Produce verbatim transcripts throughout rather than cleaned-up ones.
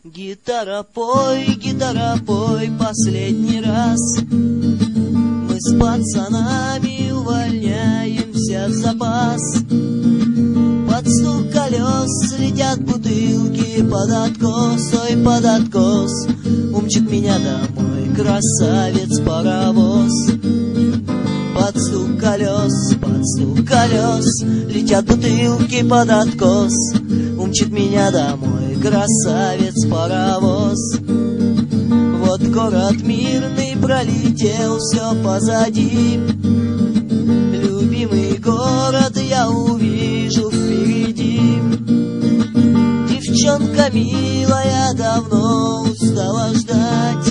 Гитара, пой, гитара, пой последний раз. Мы с пацанами увольняемся в запас. Под стук колес летят бутылки под откос, ой, под откос. Умчит меня домой красавец-паровоз. Под стук колес, под стук колес летят бутылки под откос. Умчит меня домой красавец-паровоз. Вот город мирный пролетел, все позади. Любимый город я увижу впереди. Девчонка милая давно устала ждать,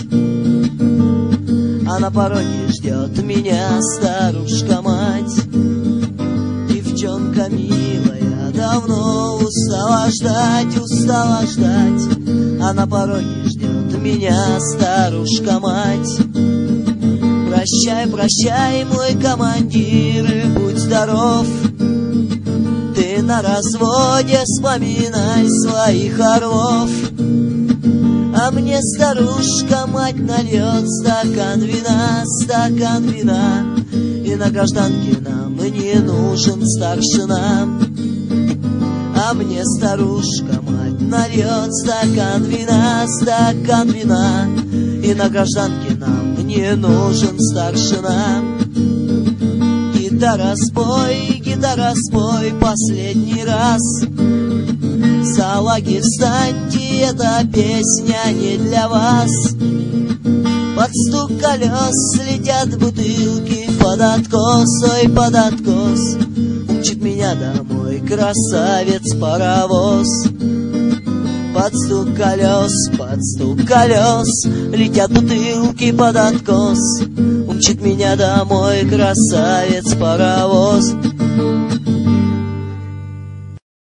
а на пороге ждет меня старушка-мать. Девчонка милая давно устала ждать, устала ждать, а на пороге ждет меня старушка-мать. Прощай, прощай, мой командир, будь здоров. Ты на разводе, вспоминай своих орлов. А мне старушка-мать нальет стакан вина, стакан вина. И на гражданке нам не нужен старшина. А мне старушка-мать нальет стакан вина, стакан вина. И на гражданке нам не нужен старшина. Гитара, спой, гитара, спой последний раз. Салаги, встаньте, эта песня не для вас. Под стук колес летят бутылки под откос, ой, под откос. Умчит меня домой красавец-паровоз. Под стук колес, под стук колес летят бутылки под откос. Умчит меня домой красавец-паровоз.